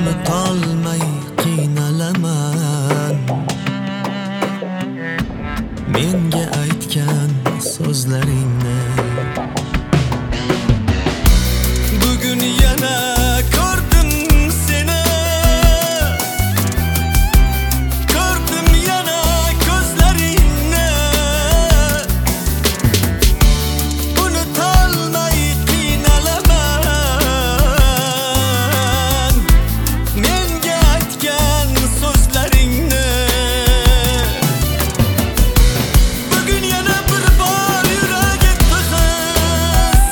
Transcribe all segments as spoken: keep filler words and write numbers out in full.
unutolmay qiynalaman. Menga aytgan so'zlaringni bugun yana ko'rdim seni, ko'rdim yana ko'zlaringni, unutolmay qiynalaman. Menga aytgan so'zlaringni bugun yana bir bor yuragim tig'iz.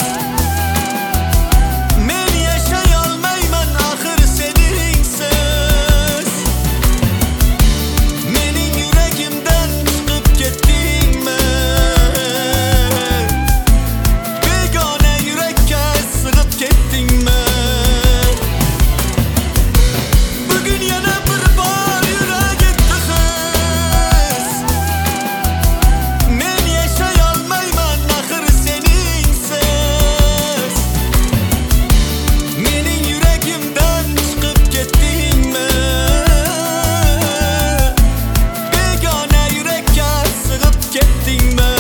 Men yashay olmayman axir seningsiz. Mening yuragimdan chiqib ketdingmi? Begona yurakka sig'ib ketdingmi? Bugun yana bir bor yuragim tig'iz. Men yashay olmayman axir seningsiz. Mening yuragimdan chiqib ketdingmi? Begona yurakka sig'ib ketdingmi?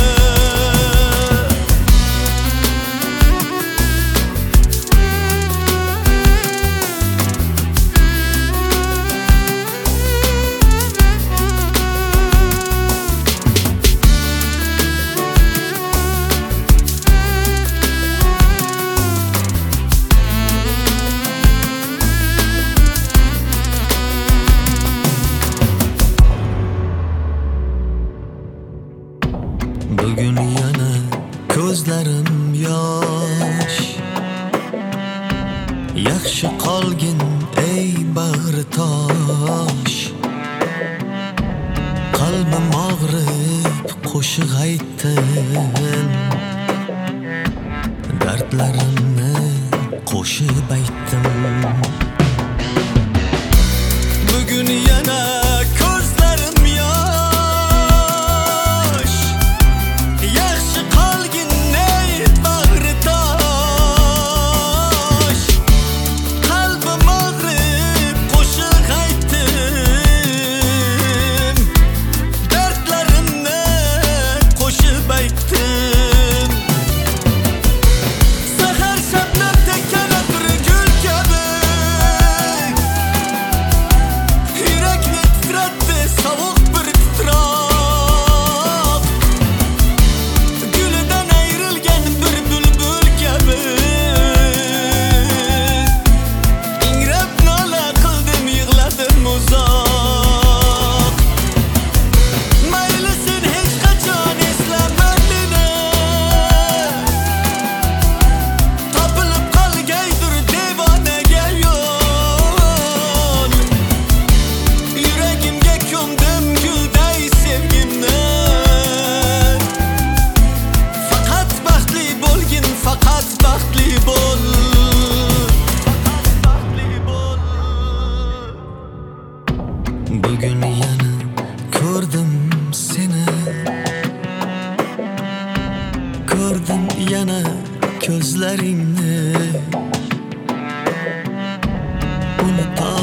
Bugun yana ko'zlarim yosh. Yaxshi qolgin ey bag'ri tosh. Qalbim og'rib qo'shiq aytdim. Dardlarimni qo'shib aytdim. Bugun yana ko'zlarim yosh. Yaxshi qolgin ey bag'ri tosh. Qalbim og'rib qo'shiq aytdim. Dardlarimni qo'shib aytdim. Sahar shabnamda kanat bir gul kabi yurakni titratdi sovuq bir titroq. Gulidan ayrilgan bir bulbul kabi ingrab nola qildim, yig'ladim uzoq. Mayli sen hech qachon eslama meni, topilib qolgaydir devonaga yo'l. Yuragimga ko'mdim gulday sevgimni. Faqat baxtli bo'lgin, faqat baxtli bo'l. Bugun yana ko'rdim seni, ko'rdim yana ko'zlaringni. Unutolmay